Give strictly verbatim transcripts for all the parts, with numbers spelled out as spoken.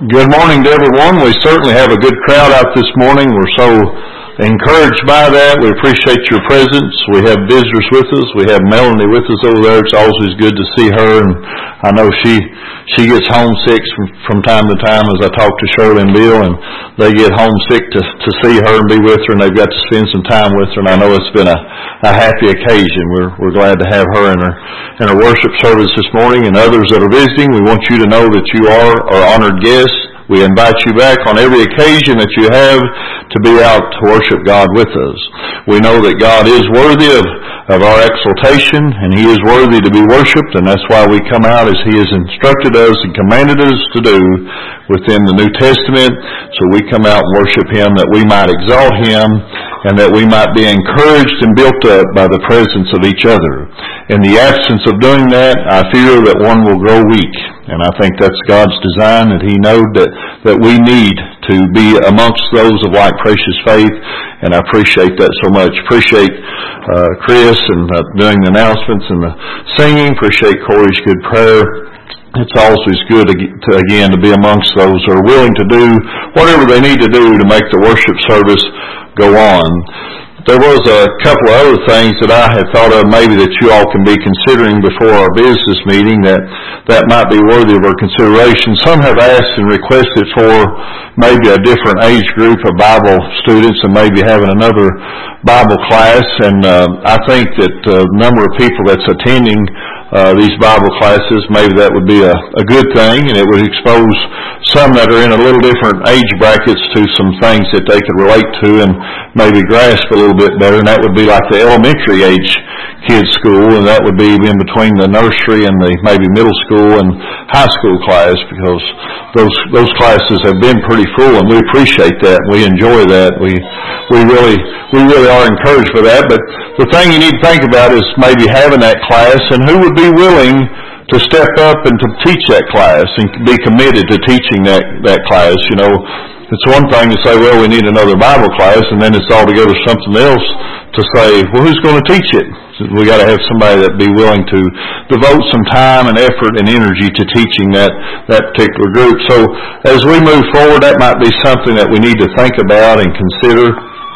Good morning to everyone. We certainly have a good crowd out this morning. We're so encouraged by that. We appreciate your presence. We have visitors with us. We have Melanie with us over there. It's always good to see her, and I know she she gets homesick from, from time to time as I talk to Shirley and Bill, and they get homesick to to see her and be with her, and they've got to spend some time with her, and I know it's been a, a happy occasion. We're we're glad to have her in our in our worship service this morning, and others that are visiting. We want you to know that you are our honored guests. We invite you back on every occasion that you have to be out to worship God with us. We know that God is worthy of, of our exaltation, and He is worthy to be worshiped, and that's why we come out as He has instructed us and commanded us to do within the New Testament. So we come out and worship Him that we might exalt Him and that we might be encouraged and built up by the presence of each other. In the absence of doing that, I fear that one will grow weak. And I think that's God's design, that He knowed that, that we need to be amongst those of like precious faith, and I appreciate that so much. Appreciate uh, Chris and uh, doing the announcements and the singing. Appreciate Corey's good prayer. It's always good, to, to, again, to be amongst those who are willing to do whatever they need to do to make the worship service go on. There was a couple of other things that I had thought of maybe that you all can be considering before our business meeting that, that might be worthy of our consideration. Some have asked and requested for maybe a different age group of Bible students and maybe having another Bible class. And uh, I think that the number of people that's attending uh, these Bible classes, maybe that would be a, a good thing, and it would expose some that are in a little different age brackets to some things that they could relate to and maybe grasp a little bit better, and that would be like the elementary age kids school, and that would be in between the nursery and the maybe middle school and high school class, because those those classes have been pretty full, and we appreciate that. We enjoy that. We we really we really are encouraged for that. But the thing you need to think about is maybe having that class, and who would be willing to step up and to teach that class and be committed to teaching that that class. You know, it's one thing to say, well, we need another Bible class, and then it's altogether something else to say, well, who's going to teach it? We got to have somebody that be willing to devote some time and effort and energy to teaching that, that particular group. So as we move forward, that might be something that we need to think about and consider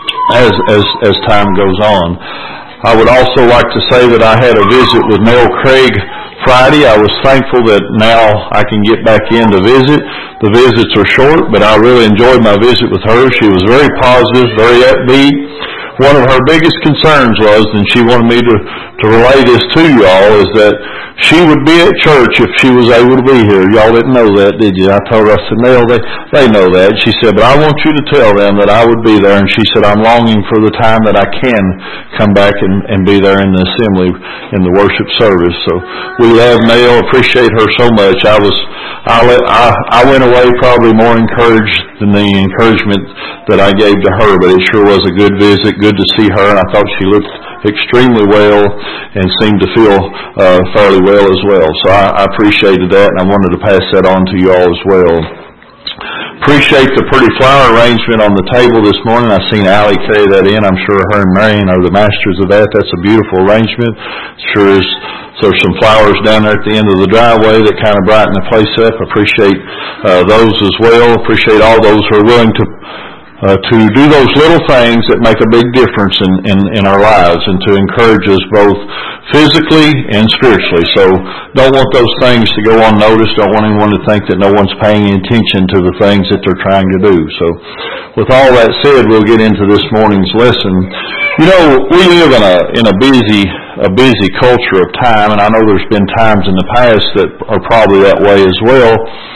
as as as time goes on. I would also like to say that I had a visit with Mel Craig Friday. I was thankful that now I can get back in to visit. The visits are short, but I really enjoyed my visit with her. She was very positive, very upbeat. One of her biggest concerns was, and she wanted me to, to relay this to you all, is that she would be at church if she was able to be here. Y'all didn't know that, did you? I told her, I said, Mel, they, they know that. She said, but I want you to tell them that I would be there. And she said, I'm longing for the time that I can come back and, and be there in the assembly, in the worship service. So we love Mel, appreciate her so much. I was, I, let, I, I went away probably more encouraged than the encouragement that I gave to her, but it sure was a good visit, good to see her, and I thought she looked extremely well and seemed to feel uh, fairly well as well. So I, I appreciated that, and I wanted to pass that on to you all as well. Appreciate the pretty flower arrangement on the table this morning. I've seen Allie carry that in. I'm sure her and Marion are the masters of that. That's a beautiful arrangement. Sure is. So there's some flowers down there at the end of the driveway that kind of brighten the place up. Appreciate uh, those as well. Appreciate all those who are willing to Uh, to do those little things that make a big difference in, in, in our lives and to encourage us both physically and spiritually. So don't want those things to go unnoticed. Don't want anyone to think that no one's paying attention to the things that they're trying to do. So with all that said, we'll get into this morning's lesson. You know, we live in a in a busy a busy culture of time, and I know there's been times in the past that are probably that way as well.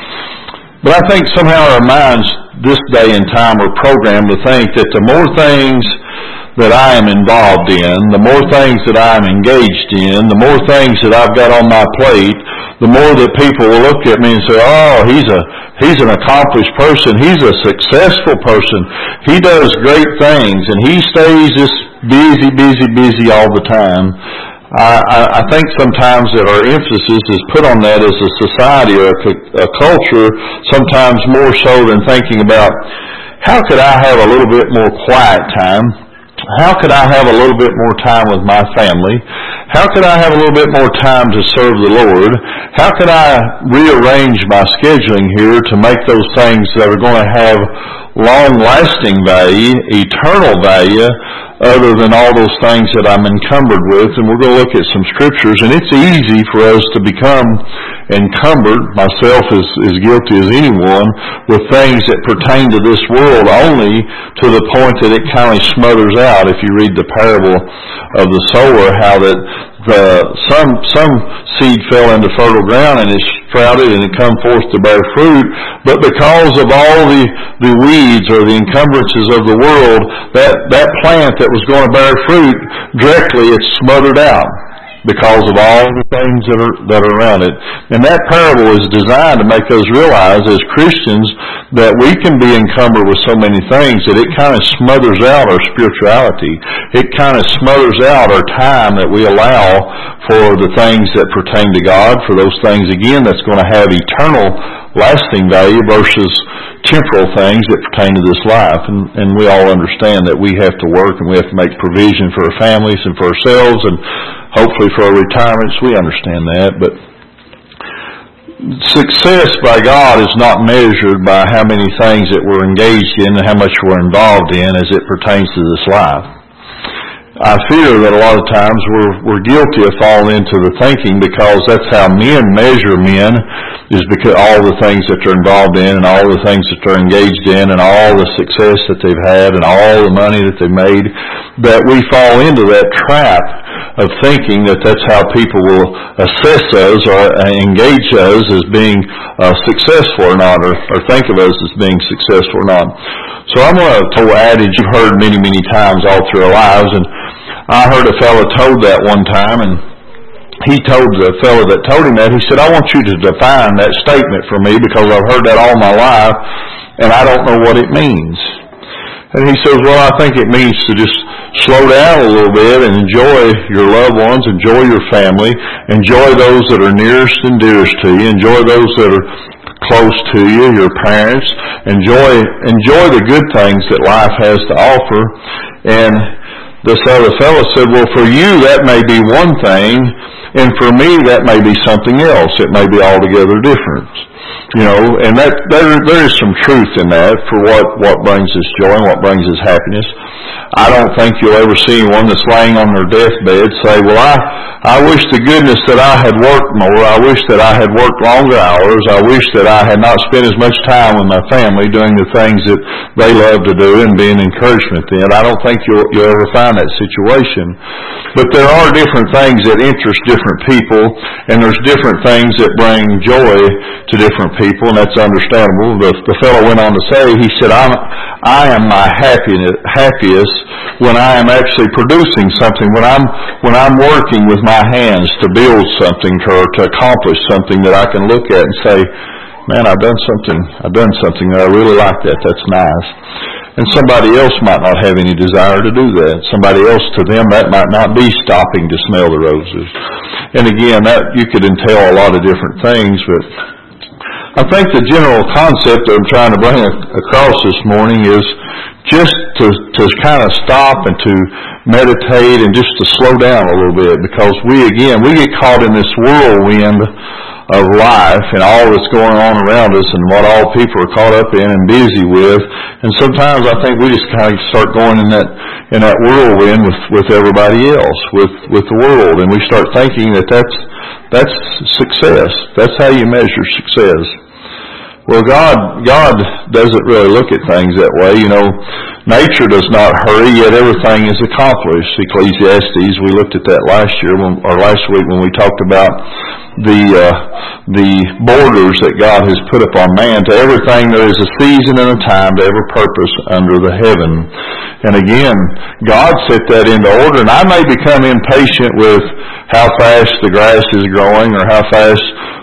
But I think somehow our minds this day and time are programmed to think that the more things that I am involved in, the more things that I am engaged in, the more things that I've got on my plate, the more that people will look at me and say, oh, he's a he's an accomplished person, he's a successful person, he does great things, and he stays just busy, busy, busy all the time. I, I think sometimes that our emphasis is put on that as a society or a, a culture, sometimes more so than thinking about how could I have a little bit more quiet time? How could I have a little bit more time with my family? How could I have a little bit more time to serve the Lord? How could I rearrange my scheduling here to make those things that are going to have long-lasting value, eternal value, other than all those things that I'm encumbered with? And we're going to look at some scriptures, and it's easy for us to become encumbered, myself as, as guilty as anyone, with things that pertain to this world only to the point that it kind of smothers out. If you read the parable of the sower, how that the some some seed fell into fertile ground and it sprouted and it come forth to bear fruit, but because of all the, the weeds or the encumbrances of the world, that, that plant that was going to bear fruit, directly it's smothered out because of all the things that are that are around it. And that parable is designed to make us realize as Christians that we can be encumbered with so many things that it kind of smothers out our spirituality. It kind of smothers out our time that we allow for the things that pertain to God, for those things, again, that's going to have eternal, lasting value versus temporal things that pertain to this life. And, and we all understand that we have to work and we have to make provision for our families and for ourselves and hopefully for our retirements. We understand that. But success by God is not measured by how many things that we're engaged in and how much we're involved in as it pertains to this life. I fear that a lot of times we're, we're guilty of falling into the thinking, because that's how men measure men, is because all the things that they're involved in and all the things that they're engaged in and all the success that they've had and all the money that they've made, that we fall into that trap of thinking that that's how people will assess us or engage us as being uh, successful or not, or, or think of us as being successful or not. So I'm going to tell an adage you've heard many, many times all through our lives, and I heard a fellow told that one time, and he told the fellow that told him that, he said, I want you to define that statement for me, because I've heard that all my life, and I don't know what it means. And he says, well, I think it means to just slow down a little bit and enjoy your loved ones, enjoy your family, enjoy those that are nearest and dearest to you, enjoy those that are close to you, your parents, enjoy enjoy the good things that life has to offer. And this other fellow said, well, for you that may be one thing, and for me that may be something else. It may be altogether different. You know, and that there there is some truth in that for what, what brings us joy and what brings us happiness. I don't think you'll ever see one that's laying on their deathbed say, well, I, I wish to goodness that I had worked more. I wish that I had worked longer hours. I wish that I had not spent as much time with my family doing the things that they love to do and being encouragement in. I don't think you'll, you'll ever find that situation. But there are different things that interest different people, and there's different things that bring joy to different people, and that's understandable. The, the fellow went on to say, he said, I'm, I am my happiness, happiest when I am actually producing something, when I'm when I'm working with my hands to build something or to accomplish something that I can look at and say, man, I've done something, I've done something that I really like that, that's nice. And somebody else might not have any desire to do that. Somebody else, to them, that might not be stopping to smell the roses. And again, that you could entail a lot of different things, but I think the general concept that I'm trying to bring across this morning is just to, to kind of stop and to meditate and just to slow down a little bit, because we, again, we get caught in this whirlwind of life and all that's going on around us and what all people are caught up in and busy with. And sometimes I think we just kind of start going in that in that whirlwind with, with everybody else, with, with the world, and we start thinking that that's, that's success. That's how you measure success. Well, God, God doesn't really look at things that way. You know, nature does not hurry, yet everything is accomplished. Ecclesiastes, we looked at that last year, when, or last week when we talked about the uh, the borders that God has put upon man. To everything there is a season and a time to every purpose under the heaven. And again, God set that into order, and I may become impatient with how fast the grass is growing or how fast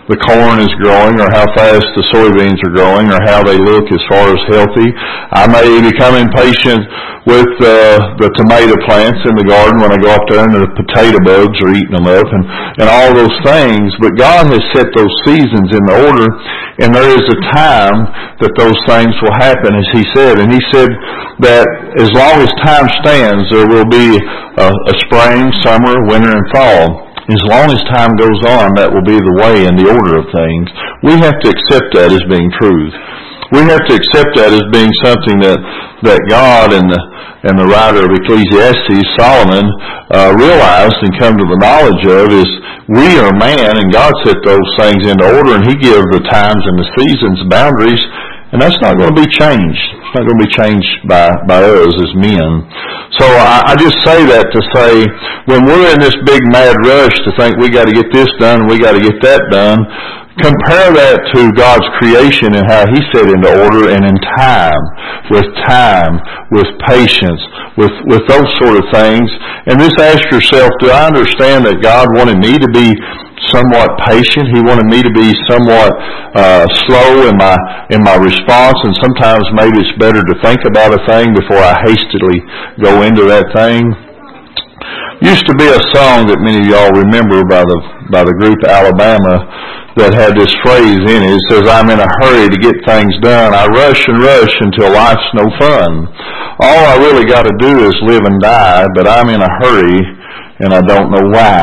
the corn is growing, or how fast the soybeans are growing, or how they look as far as healthy. I may become impatient with uh, the tomato plants in the garden when I go up there and the potato bugs are eating them up, and, and all those things. But God has set those seasons in the order, and there is a time that those things will happen, as He said. And He said that as long as time stands, there will be a, a spring, summer, winter, and fall. As long as time goes on, that will be the way and the order of things. We have to accept that as being truth. We have to accept that as being something that, that God and the, and the writer of Ecclesiastes, Solomon, uh, realized and come to the knowledge of is we are man, and God set those things into order, and He gives the times and the seasons boundaries, and that's not going to be changed. It's not going to be changed by, by us as men. So I, I just say that to say, when we're in this big mad rush to think we got to get this done and we got to get that done, compare that to God's creation and how He set into order, and in time, with time, with patience, with, with those sort of things. And just ask yourself, do I understand that God wanted me to be somewhat patient? He wanted me to be somewhat uh, slow in my in my response, and sometimes maybe it's better to think about a thing before I hastily go into that thing. Used to be a song that many of y'all remember by the by the group Alabama that had this phrase in it. It says, I'm in a hurry to get things done. I rush and rush until life's no fun. All I really got to do is live and die, but I'm in a hurry and I don't know why.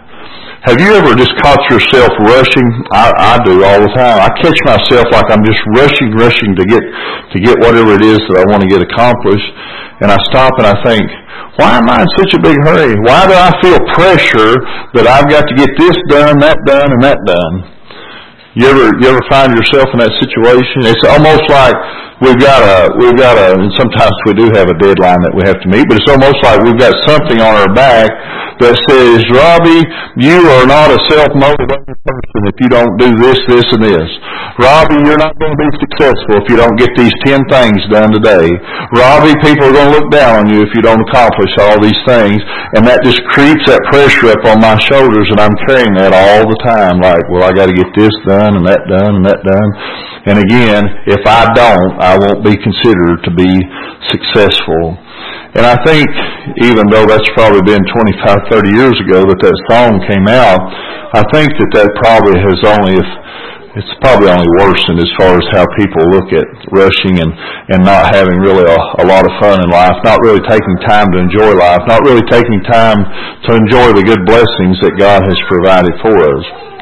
Have you ever just caught yourself rushing? I, I do all the time. I catch myself like I'm just rushing, rushing to get to get whatever it is that I want to get accomplished. And I stop and I think, why am I in such a big hurry? Why do I feel pressure that I've got to get this done, that done, and that done? You ever you ever find yourself in that situation? It's almost like we've got a we've got a and sometimes we do have a deadline that we have to meet, but it's almost like we've got something on our back that says, Robbie, you are not a self-motivated person if you don't do this, this, and this. Robbie, you're not going to be successful if you don't get these ten things done today. Robbie, people are going to look down on you if you don't accomplish all these things. And that just creeps that pressure up on my shoulders, and I'm carrying that all the time, like, well, I got to get this done and that done and that done. And again, if I don't, I won't be considered to be successful. And I think, even though that's probably been twenty-five, thirty years ago that that song came out, I think that that probably has only, it's probably only worsened as far as how people look at rushing and, and not having really a, a lot of fun in life, not really taking time to enjoy life, not really taking time to enjoy the good blessings that God has provided for us.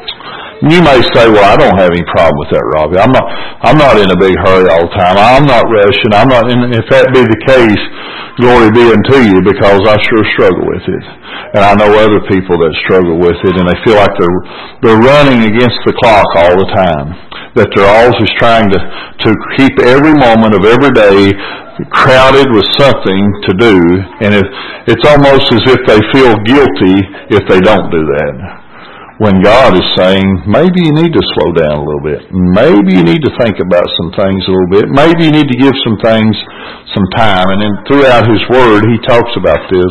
You may say, well, I don't have any problem with that, Robbie. I'm not, I'm not in a big hurry all the time. I'm not rushing. I'm not, and if that be the case, glory be unto you, because I sure struggle with it. And I know other people that struggle with it, and they feel like they're, they're running against the clock all the time. That they're always trying to, to keep every moment of every day crowded with something to do, and it, it's almost as if they feel guilty if they don't do that. When God is saying, maybe you need to slow down a little bit. Maybe you need to think about some things a little bit. Maybe you need to give some things some time. And then throughout His Word, He talks about this.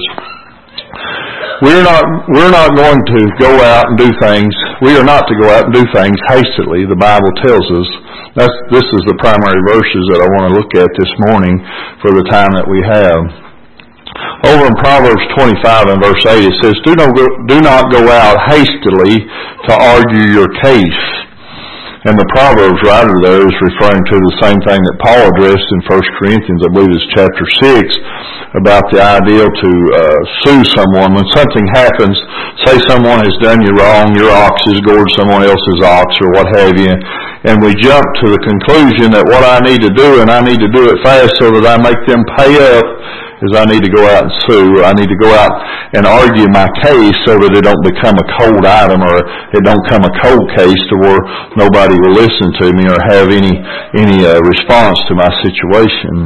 We're not, we're not going to go out and do things. We are not to go out and do things hastily. The Bible tells us. That's, this is the primary verses that I want to look at this morning for the time that we have. Over in Proverbs twenty-five and verse eight, it says, do not go, do not go out hastily to argue your case. And the Proverbs writer there is referring to the same thing that Paul addressed in First Corinthians, I believe it's chapter six, about the ideal to uh, sue someone. When something happens, say someone has done you wrong, your ox has gored someone else's ox or what have you, and we jump to the conclusion that what I need to do, and I need to do it fast so that I make them pay up, is I need to go out and sue. I need to go out and argue my case so that it don't become a cold item, or it don't become a cold case to where nobody will listen to me or have any any uh, response to my situation.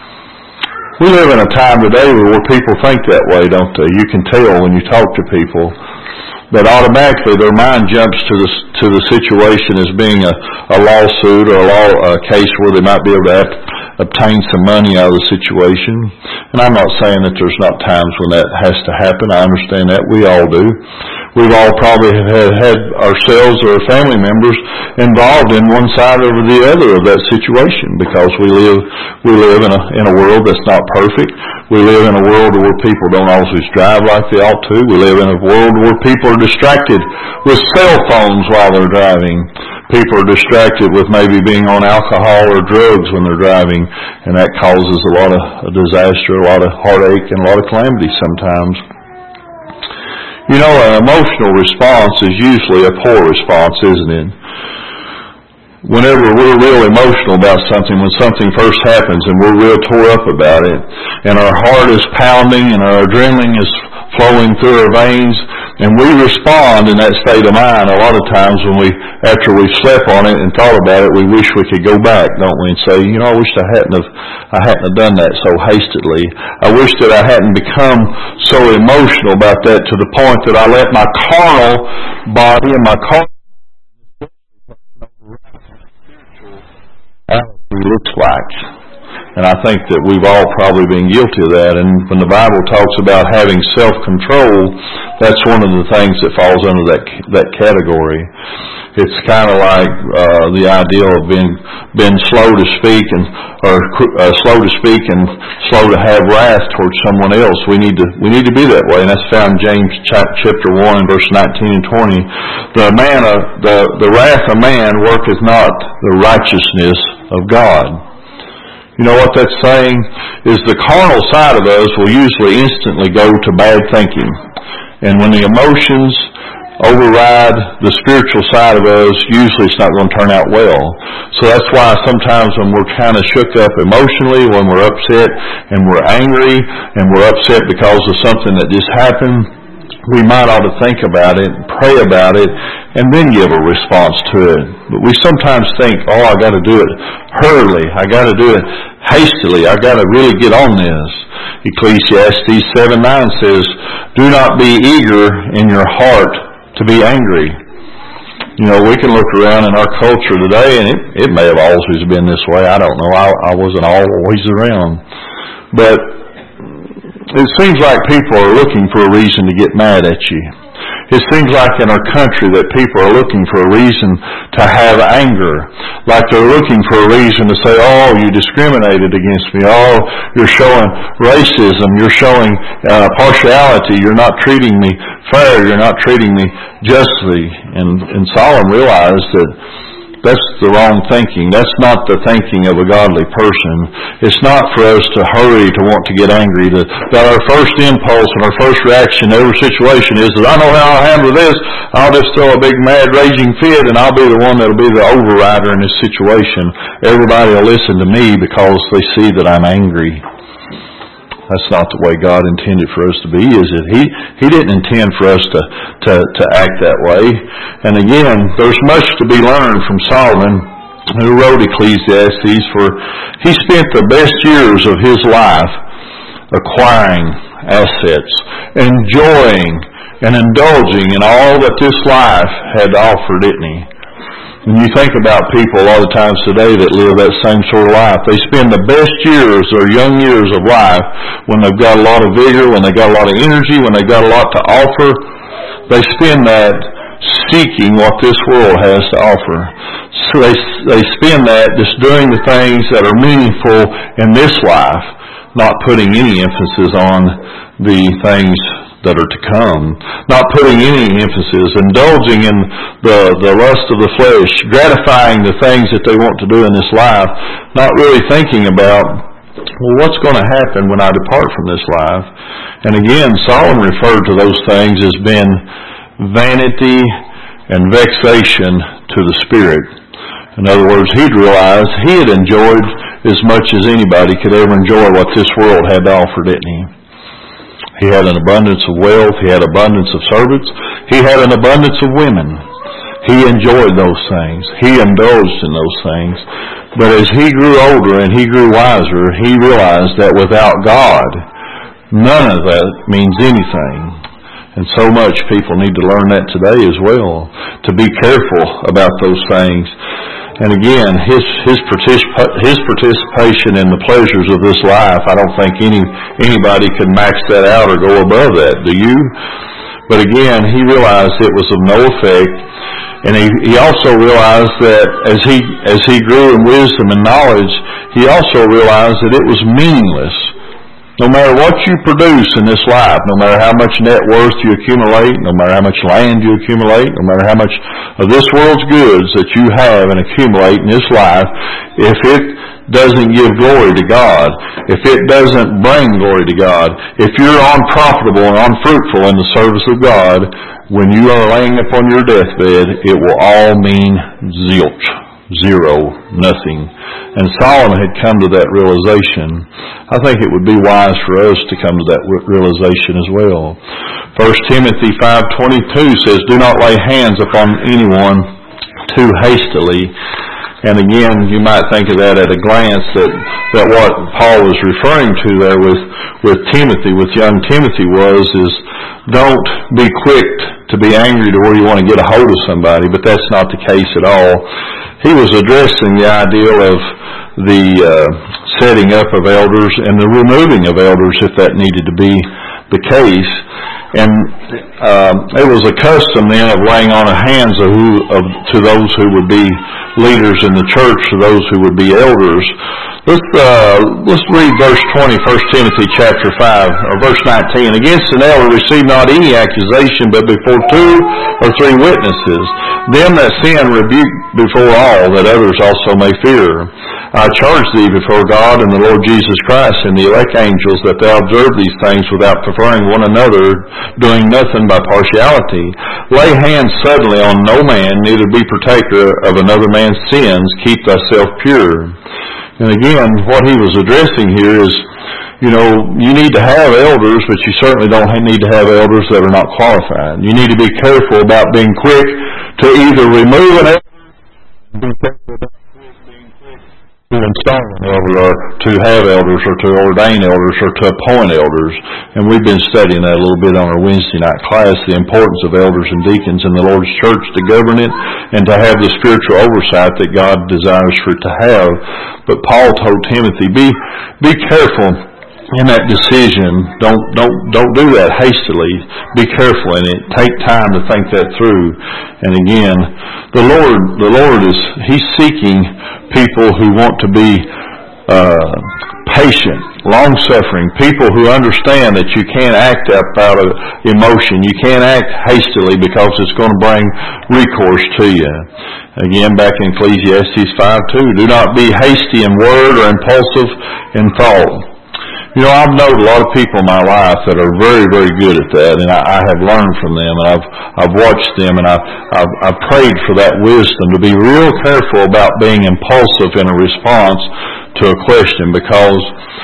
We live in a time today where people think that way, don't they? You can tell when you talk to people that automatically their mind jumps to the to the situation as being a, a lawsuit or a law a case where they might be able to have, obtain some money out of the situation. And I'm not saying that there's not times when that has to happen. I understand that. We all do. We've all probably have had ourselves or our family members involved in one side or the other of that situation, because we live we live in a in a world that's not perfect. We live in a world where people don't always drive like they ought to. We live in a world where people are distracted with cell phones while they're driving. People are distracted with maybe being on alcohol or drugs when they're driving, and that causes a lot of a disaster, a lot of heartache, and a lot of calamity sometimes. You know, an emotional response is usually a poor response, isn't it? Whenever we're real emotional about something, when something first happens and we're real tore up about it, and our heart is pounding and our adrenaline is flowing through our veins, and we respond in that state of mind, a lot of times when we, after we've slept on it and thought about it, we wish we could go back, don't we, and say, you know, I wish I hadn't have, I hadn't have done that so hastily. I wish that I hadn't become so emotional about that to the point that I let my carnal body and my carnal looks like. And I think that we've all probably been guilty of that. And when the Bible talks about having self-control, that's one of the things that falls under that that category. It's kind of like uh, the idea of being being slow to speak and or uh, slow to speak and slow to have wrath towards someone else. We need to we need to be that way, and that's found in James chapter one, verse nineteen and twenty. The man of the the wrath of man worketh not the righteousness of God. You know what that's saying is the carnal side of us will usually instantly go to bad thinking. And when the emotions override the spiritual side of us, usually it's not going to turn out well. So that's why sometimes when we're kind of shook up emotionally, when we're upset and we're angry and we're upset because of something that just happened, we might ought to think about it, pray about it, and then give a response to it. But we sometimes think, oh, I got to do it hurriedly. I got to do it hastily. I got to really get on this. Ecclesiastes seven nine says, do not be eager in your heart to be angry. You know, we can look around in our culture today, and it, it may have always been this way. I don't know. I, I wasn't always around. But it seems like people are looking for a reason to get mad at you. It seems like in our country that people are looking for a reason to have anger. Like they're looking for a reason to say, oh, you discriminated against me. Oh, you're showing racism. You're showing uh, partiality. You're not treating me fair. You're not treating me justly. And, and Solomon realized that that's the wrong thinking. That's not the thinking of a godly person. It's not for us to hurry to want to get angry. To, that our first impulse and our first reaction to every situation is that I know how I'll handle this. I'll just throw a big mad raging fit and I'll be the one that'll be the overrider in this situation. Everybody will listen to me because they see that I'm angry. That's not the way God intended for us to be, is it? He He didn't intend for us to, to, to act that way. And again, there's much to be learned from Solomon, who wrote Ecclesiastes, for he spent the best years of his life acquiring assets, enjoying and indulging in all that this life had to offer, didn't he? When you think about people a lot of times today that live that same sort of life, they spend the best years, their young years of life, when they've got a lot of vigor, when they've got a lot of energy, when they've got a lot to offer, they spend that seeking what this world has to offer. So they, they spend that just doing the things that are meaningful in this life, not putting any emphasis on the things that are to come, not putting any emphasis, indulging in the, the lust of the flesh, gratifying the things that they want to do in this life, not really thinking about, well, what's going to happen when I depart from this life? And again, Solomon referred to those things as being vanity and vexation to the spirit. In other words, he'd realized he had enjoyed as much as anybody could ever enjoy what this world had to offer, didn't he? He had an abundance of wealth. He had abundance of servants. He had an abundance of women. He enjoyed those things. He indulged in those things. But as he grew older and he grew wiser, he realized that without God, none of that means anything. And so much people need to learn that today as well, to be careful about those things. And again, his his, particip- his participation in the pleasures of this life, I don't think any anybody can max that out or go above that. Do you? But again, he realized it was of no effect. And he, he also realized that as he, as he grew in wisdom and knowledge, he also realized that it was meaningless. No matter what you produce in this life, no matter how much net worth you accumulate, no matter how much land you accumulate, no matter how much of this world's goods that you have and accumulate in this life, if it doesn't give glory to God, if it doesn't bring glory to God, if you're unprofitable and unfruitful in the service of God, when you are laying upon your deathbed, it will all mean zilch, zero, nothing. And Solomon had come to that realization. I think it would be wise for us to come to that realization as well. First Timothy five twenty-two says, "Do not lay hands upon anyone too hastily." And again, you might think of that at a glance, that, that what Paul was referring to there with, with Timothy, with young Timothy was, is don't be quick to be angry to where you want to get a hold of somebody, but that's not the case at all. He was addressing the ideal of the uh, setting up of elders and the removing of elders if that needed to be the case. And um, it was a custom then of laying on of hands of who, of, to those who would be leaders in the church, to those who would be elders. Let's uh, let's read verse twenty, First Timothy chapter five, or verse nineteen. "Against an elder receive not any accusation, but before two or three witnesses. Them that sin rebuke before all, that others also may fear. I charge thee before God and the Lord Jesus Christ and the elect angels, that thou observe these things without preferring one another, doing nothing by partiality. Lay hands suddenly on no man, neither be partaker of another man's sins. Keep thyself pure." And again, what he was addressing here is, you know, you need to have elders, but you certainly don't need to have elders that are not qualified. You need to be careful about being quick to either remove an elder, be careful about being quick to install an elder, or to have elders, or to ordain elders, or to appoint elders. And we've been studying that a little bit on our Wednesday night class, the importance of elders and deacons in the Lord's church to govern it and to have the spiritual oversight that God desires for it to have. But Paul told Timothy, be be careful in that decision. Don't don't don't do that hastily. Be careful in it. Take time to think that through. And again, the Lord the Lord is He's seeking people who want to be uh, patient, long-suffering, people who understand that you can't act up out of emotion. You can't act hastily because it's going to bring recourse to you. Again, back in Ecclesiastes five two, "Do not be hasty in word or impulsive in thought." You know, I've known a lot of people in my life that are very, very good at that, and I, I have learned from them, and I've I've watched them, and I, I've, I've prayed for that wisdom to be real careful about being impulsive in a response to a question, because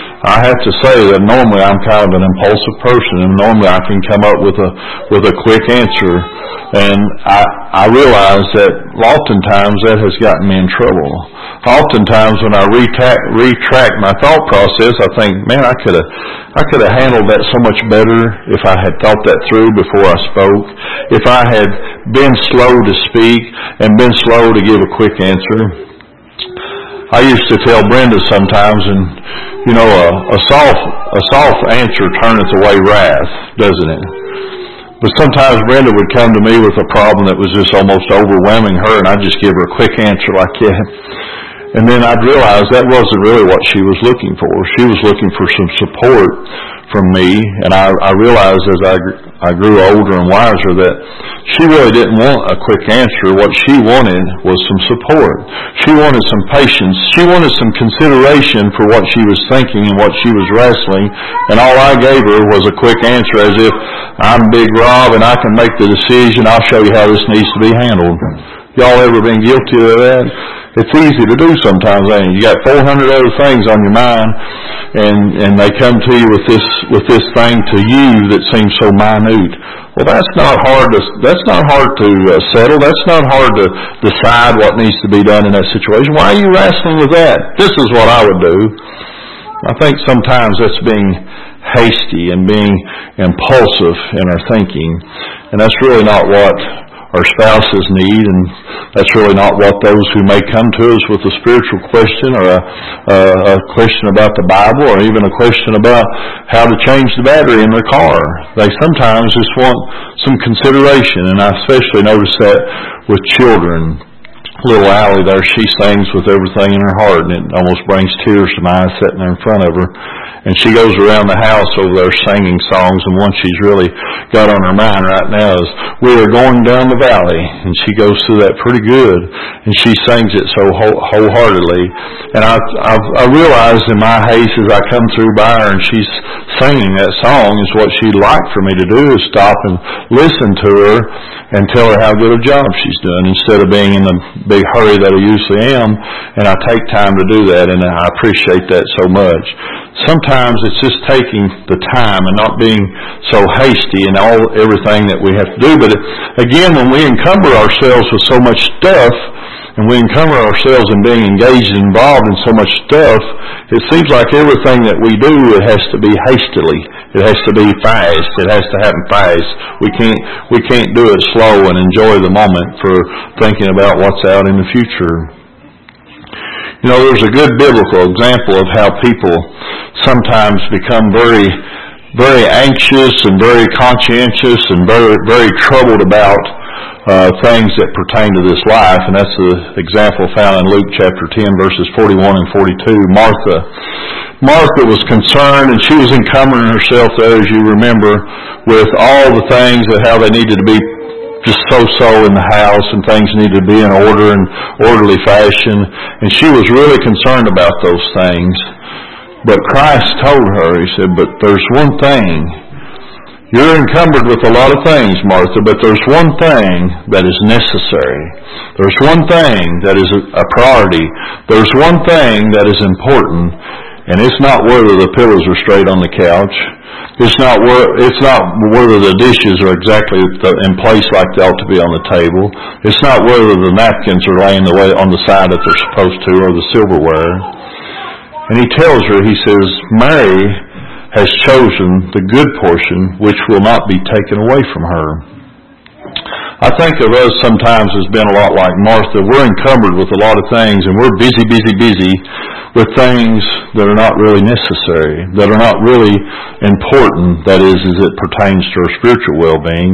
I have to say that normally I'm kind of an impulsive person, and normally I can come up with a with a quick answer, and I I realize that oftentimes that has gotten me in trouble. Oftentimes when I retract, retract my thought process, I think, man, I could have I could have handled that so much better if I had thought that through before I spoke, if I had been slow to speak and been slow to give a quick answer. I used to tell Brenda sometimes, and you know, a, a soft a soft answer turneth away wrath, doesn't it? But sometimes Brenda would come to me with a problem that was just almost overwhelming her, and I'd just give her a quick answer like that. And then I'd realize that wasn't really what she was looking for. She was looking for some support from me, and I, I realized as I, I grew older and wiser that she really didn't want a quick answer. What she wanted was some support. She wanted some patience. She wanted some consideration for what she was thinking and what she was wrestling, and all I gave her was a quick answer, as if I'm Big Rob and I can make the decision. I'll show you how this needs to be handled. Y'all ever been guilty of that? It's easy to do sometimes, ain't it? You got four hundred other things on your mind, and and they come to you with this with this thing to you that seems so minute. Well, that's not hard to that's not hard to uh, settle. That's not hard to decide what needs to be done in that situation. Why are you wrestling with that? This is what I would do. I think sometimes that's being hasty and being impulsive in our thinking, and that's really not what our spouses need, and that's really not what those who may come to us with a spiritual question or a, a, a question about the Bible or even a question about how to change the battery in their car. They sometimes just want some consideration, and I especially notice that with children. Little Allie there, she sings with everything in her heart, and it almost brings tears to my eyes sitting there in front of her. And she goes around the house over there singing songs, and one she's really got on her mind right now is, "We are going down the valley." And she goes through that pretty good, and she sings it so whole, wholeheartedly. And I, I've, I realize in my haste as I come through by her and she's singing that song is what she'd like for me to do is stop and listen to her and tell her how good a job she's doing instead of being in the big hurry that I usually am. And I take time to do that, and I appreciate that so much. Sometimes it's just taking the time and not being so hasty in all everything that we have to do. But again, when we encumber ourselves with so much stuff, and we encumber ourselves in being engaged and involved in so much stuff, it seems like everything that we do, it has to be hastily. It has to be fast. It has to happen fast. We can't, we can't do it slow and enjoy the moment for thinking about what's out in the future. You know, there's a good biblical example of how people sometimes become very, very anxious and very conscientious and very, very troubled about Uh, things that pertain to this life, and that's the example found in Luke chapter ten, verses forty-one and forty-two. Martha. Martha was concerned, and she was encumbering herself there, as you remember, with all the things of how they needed to be just so-so in the house, and things needed to be in order and orderly fashion, and she was really concerned about those things. But Christ told her, He said, "But there's one thing. You're encumbered with a lot of things, Martha, but there's one thing that is necessary. There's one thing that is a priority. There's one thing that is important, and it's not whether the pillows are straight on the couch. It's not where, it's not whether the dishes are exactly in place like they ought to be on the table. It's not whether the napkins are laying the way on the side that they're supposed to or the silverware." And He tells her, He says, "Mary has chosen the good portion which will not be taken away from her." I think of us sometimes as being a lot like Martha. We're encumbered with a lot of things, and we're busy, busy, busy with things that are not really necessary, that are not really important, that is, as it pertains to our spiritual well-being.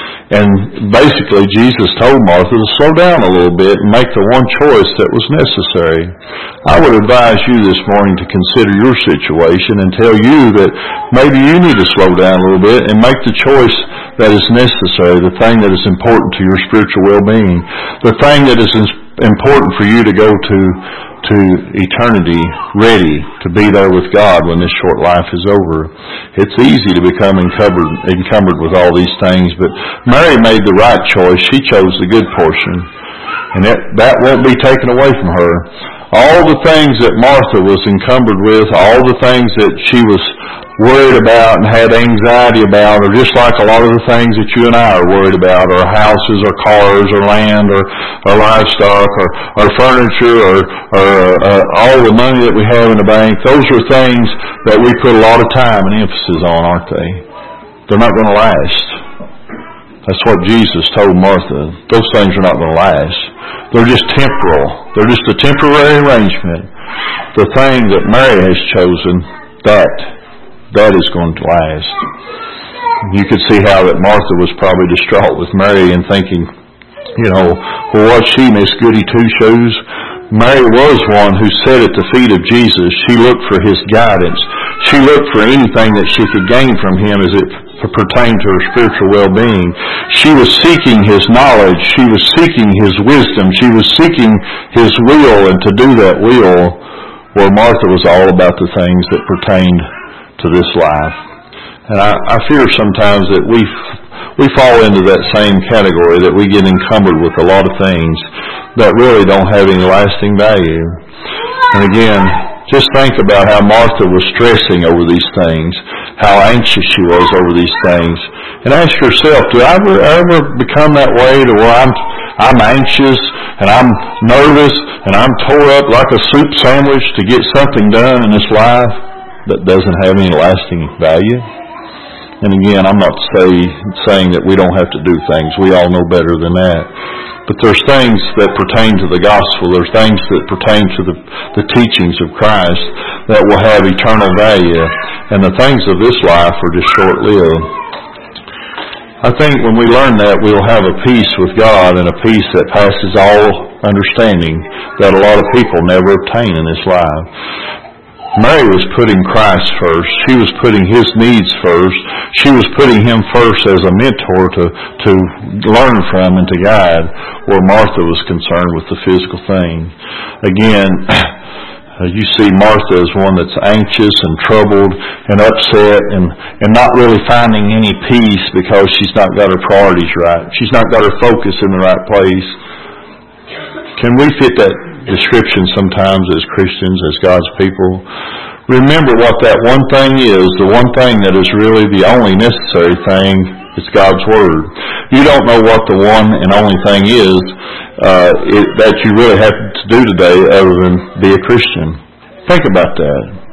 And basically, Jesus told Martha to slow down a little bit and make the one choice that was necessary. I would advise you this morning to consider your situation and tell you that maybe you need to slow down a little bit and make the choice that is necessary, the thing that is important to your spiritual well-being, the thing that is important for you to go to to eternity ready to be there with God when this short life is over. It's easy to become encumbered, encumbered with all these things, but Mary made the right choice. She chose the good portion, and that, that won't be taken away from her. All the things that Martha was encumbered with, all the things that she was worried about and had anxiety about are just like a lot of the things that you and I are worried about, our houses or cars or land or, or livestock or, or furniture or, or uh, all the money that we have in the bank. Those are things that we put a lot of time and emphasis on, aren't they? They're not going to last. That's what Jesus told Martha. Those things are not going to last. They're just temporal. They're just a temporary arrangement. The thing that Mary has chosen, that That is going to last. You could see how that Martha was probably distraught with Mary and thinking, you know, well, was she Miss Goody Two-Shoes? Mary was one who sat at the feet of Jesus. She looked for His guidance. She looked for anything that she could gain from Him as it pertained to her spiritual well-being. She was seeking His knowledge. She was seeking His wisdom. She was seeking His will, and to do that will, where Martha was all about the things that pertained to this life. And I, I fear sometimes that we we fall into that same category, that we get encumbered with a lot of things that really don't have any lasting value. And again, just think about how Martha was stressing over these things, how anxious she was over these things, and ask yourself, do I ever, ever become that way to where I'm I'm anxious and I'm nervous and I'm tore up like a soup sandwich to get something done in this life that doesn't have any lasting value? And again, I'm not say, saying that we don't have to do things. We all know better than that. But there's things that pertain to the gospel. There's things that pertain to the, the teachings of Christ that will have eternal value. And the things of this life are just short-lived. I think when we learn that, we'll have a peace with God and a peace that passes all understanding that a lot of people never obtain in this life. Mary was putting Christ first. She was putting His needs first. She was putting Him first as a mentor to, to learn from and to guide, where Martha was concerned with the physical thing. Again, you see Martha as one that's anxious and troubled and upset and, and not really finding any peace because she's not got her priorities right. She's not got her focus in the right place. Can we fit that description sometimes as Christians, as God's people? Remember what that one thing is. The one thing that is really the only necessary thing is God's Word. You don't know what the one and only thing is uh, it, that you really have to do today other than be a Christian. Think about that.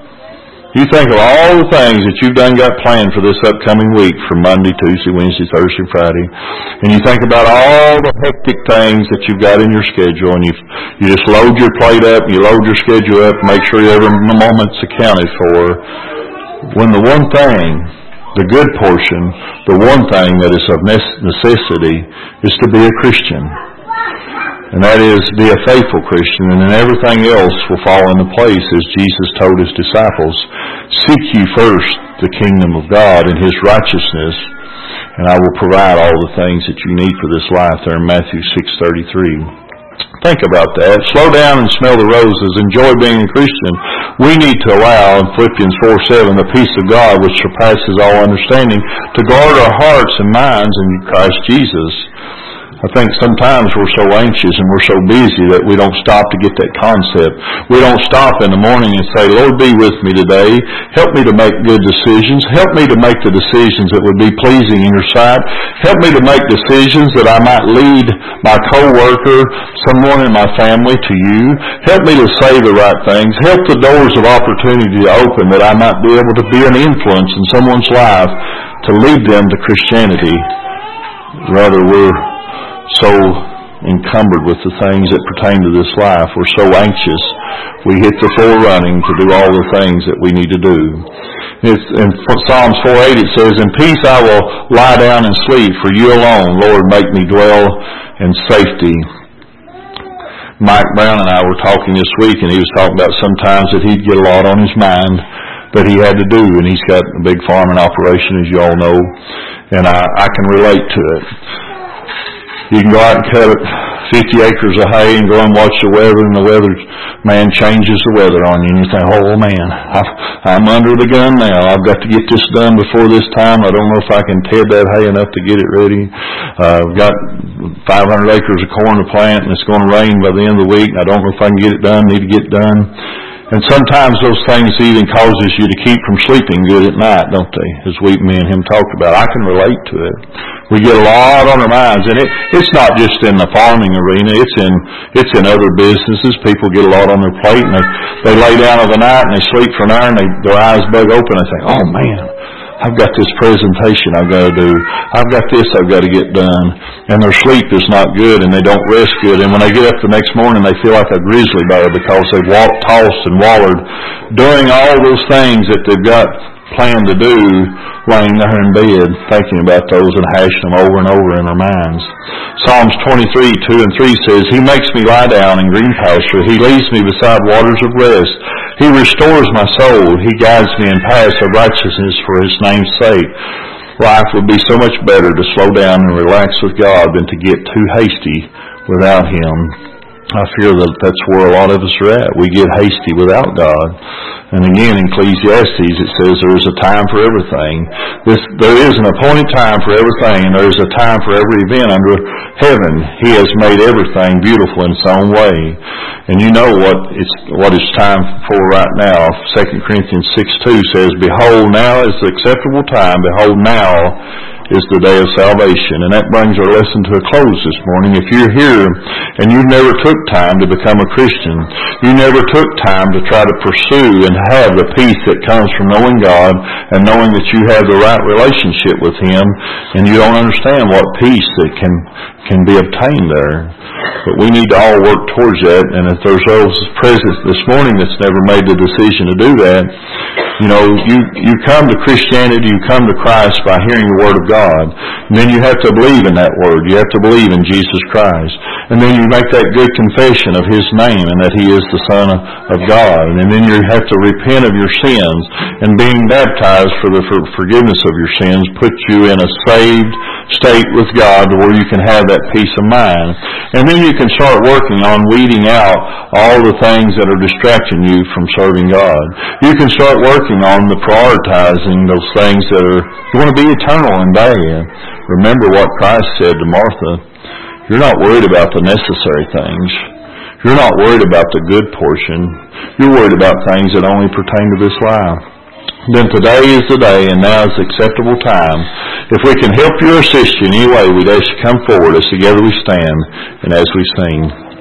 You think of all the things that you've done got planned for this upcoming week from Monday, Tuesday, Wednesday, Thursday, Friday, and you think about all the hectic things that you've got in your schedule, and you you just load your plate up, you load your schedule up, make sure every moment's accounted for. When the one thing, the good portion, the one thing that is of necessity is to be a Christian. And that is, be a faithful Christian, and then everything else will fall into place, as Jesus told His disciples. Seek ye first the kingdom of God and His righteousness, and I will provide all the things that you need for this life, there in Matthew six thirty-three. Think about that. Slow down and smell the roses. Enjoy being a Christian. We need to allow, in Philippians four seven, the peace of God, which surpasses all understanding, to guard our hearts and minds in Christ Jesus. I think sometimes we're so anxious and we're so busy that we don't stop to get that concept. We don't stop in the morning and say, Lord, be with me today. Help me to make good decisions. Help me to make the decisions that would be pleasing in your sight. Help me to make decisions that I might lead my coworker, someone in my family, to you. Help me to say the right things. Help the doors of opportunity to open that I might be able to be an influence in someone's life to lead them to Christianity. Rather, we're so encumbered with the things that pertain to this life. We're so anxious. We hit the floor running to do all the things that we need to do. It's, in Psalms four eight it says, in peace I will lie down and sleep, for you alone, Lord, make me dwell in safety. Mike Brown and I were talking this week, and he was talking about sometimes that he'd get a lot on his mind that he had to do, and he's got a big farming operation, as you all know, and I, I can relate to it. You can go out and cut fifty acres of hay and go and watch the weather, and the weather man changes the weather on you, and you think, oh man, I'm under the gun now. I've got to get this done before this time. I don't know if I can ted that hay enough to get it ready. Uh, I've got five hundred acres of corn to plant, and it's going to rain by the end of the week, and I don't know if I can get it done. Need to get it done. And sometimes those things even causes you to keep from sleeping good at night, don't they? As we, me and him talked about. I can relate to it. We get a lot on our minds, and it, it's not just in the farming arena. It's in it's in other businesses. People get a lot on their plate, and they, they lay down of the night, and they sleep for an hour, and they, their eyes bug open, and they think, oh man, I've got this presentation I've got to do. I've got this I've got to get done. And their sleep is not good, and they don't rest good. And when they get up the next morning, they feel like a grizzly bear because they've walked, tossed, and wallered doing all those things that they've got planned to do, laying there in bed, thinking about those and hashing them over and over in their minds. Psalms twenty-three, two and three says, He makes me lie down in green pasture. He leads me beside waters of rest. He restores my soul. He guides me in paths of righteousness for His name's sake. Life would be so much better to slow down and relax with God than to get too hasty without Him. I fear that that's where a lot of us are at. We get hasty without God. And again, in Ecclesiastes, it says there is a time for everything. This, there is an appointed time for everything, and there is a time for every event under heaven. He has made everything beautiful in its own way. And you know what it's, what it's time for right now. Second Corinthians six two says, Behold, now is the acceptable time. Behold, now is the day of salvation. And that brings our lesson to a close this morning. If you're here and you never took time to become a Christian, you never took time to try to pursue and have the peace that comes from knowing God and knowing that you have the right relationship with Him, and you don't understand what peace that can can be obtained there. But we need to all work towards that, and if there's those present this morning that's never made the decision to do that, you know, you, you come to Christianity, you come to Christ by hearing the Word of God, and then you have to believe in that Word. You have to believe in Jesus Christ. And then you make that good confession of His name and that He is the Son of God. And then you have to repent of your sins, and being baptized for the for forgiveness of your sins puts you in a saved state with God where you can have that peace of mind. And then you can start working on weeding out all the things that are distracting you from serving God. You can start working on the prioritizing those things that are going to be eternal and day. Remember what Christ said to Martha. You're not worried about the necessary things. You're not worried about the good portion. You're worried about things that only pertain to this life. Then today is the day, and now is the acceptable time. If we can help you or assist you in any way, we'd ask you to come forward as together we stand and as we sing.